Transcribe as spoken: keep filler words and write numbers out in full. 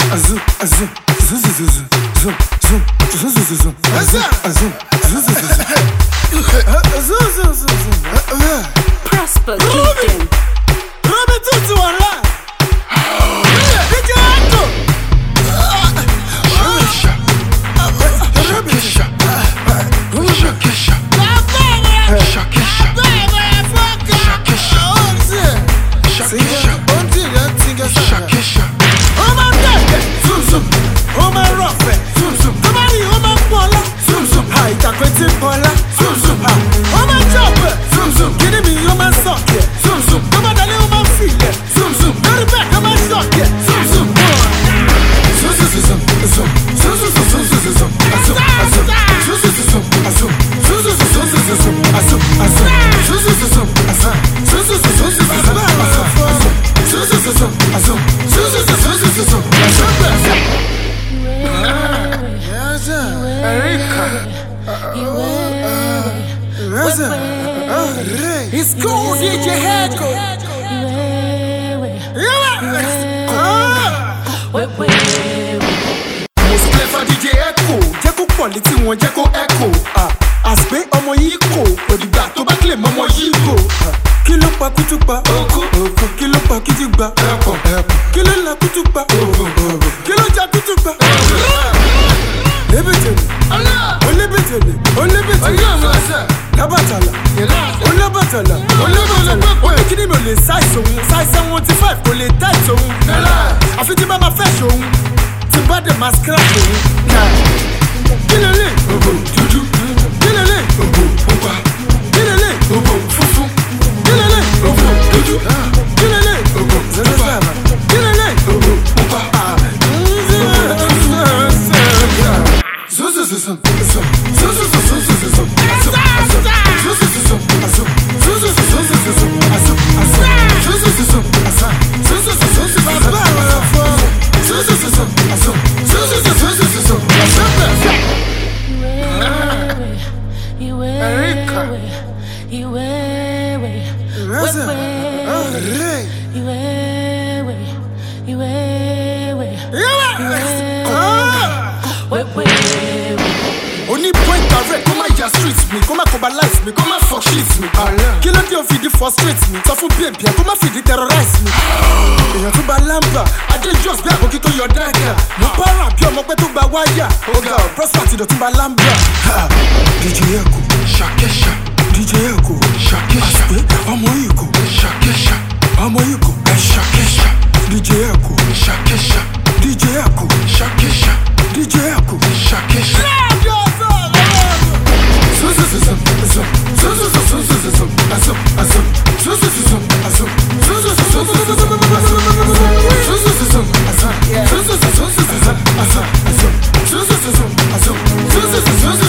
azum, azum, zoom, zoom, zoom, zoom, zoom, zoom, zoom, zoom, azum, azum, zoom, zoom, zoom, zoom, zoom, zoom. Prosper Keaton. Robert Tutu online. D J Echo. Shakisha, Shakisha, Shakisha, Shakisha, Shakisha, Shakisha. Oh my God, zoom zoom. Oh my rough, zoom zoom. Somebody, oh my bola, zoom zoom. Hi, takweti bola, zoom zoom. Oh my chopper, zoom zoom. Kidding me, oh my socket, zoom zoom. Come on, darling, oh my feet, zoom zoom. Go back, oh my socket, zoom zoom. Zoom zoom zoom zoom zoom zoom zoom zoom zoom zoom. Azum azum zoom zoom zoom azum zoom zoom zoom zoom zoom azum azum zoom zoom zoom azum zoom zoom zoom zoom zoom azum zoom zoom zoom azum zoom zoom zoom zoom zoom azum. Yes, Erika. Yes, it's cool, D J Echo. Most clever D J Echo. Jẹ́ kó quality wọn jẹ́ kó echo. Àsìpé ọmọ yìí kò òdìgbà tó bá kílè mọ́ ọmọ yìí kò. Kí ló pa kútùpá? Oko. Kí ló pa kìtìgbà? Ẹ̀pọ̀. Kí ló la kútùpá? Kí ló ja kútùpá? Olébètèlè, olébètèlè, olébètèlè, lábàtàlà, olábàtàlà, olábàtàlà. Oye kí ni mi ò lè ṣàìsàn òun, ṣàìsàn one five kò lè dá ìṣòun. Àfi tí bá máa fẹ́ ṣòun, tí bá dẹ̀ máa scratch òun. Kí lè lè? Òbò dúdú. Kí lè lè? Òbò pupa. Kí lè lè? Òbò funfun. Kí lè lè? Òbò dúdú. Kí lè lè? Òbò pupa. Kí lè lè? Òbò pupa. Zoom zoom zoom zoom zoom zoom zoom zoom zoom zoom Only point direct, come on your streets me, come on cobalize me, come on fuck shit me. Kí ló dé o fi di frustrate me, sọ fún baby, come on fi di terrorize me. Èèyàn tó bá lamba, adé just bí àbókí tó yọ dága. Mo para bí ọmọ pẹ́ tó gba wáyà. Ọ̀gá ọ̀ prosper ti dọ̀tún bá lamba. D J Echo, Shakisha. D J Echo, Shakisha. Àsìpé ọmọ yìí kò. Shakisha. Ọmọ yìí kò. Shakisha. D J Echo, Shakisha. D J Echo, Shakisha. D J Echo, Shakisha. Zoom zoom zoom zoom zoom zoom zoom zoom zoom zoom azum azum zoom zoom zoom azum zoom zoom zoom zoom zoom zoom azum zoom zoom zoom azum zoom zoom zoom zoom zoom azum azum zoom zoom zoom azum zoom zoom zoom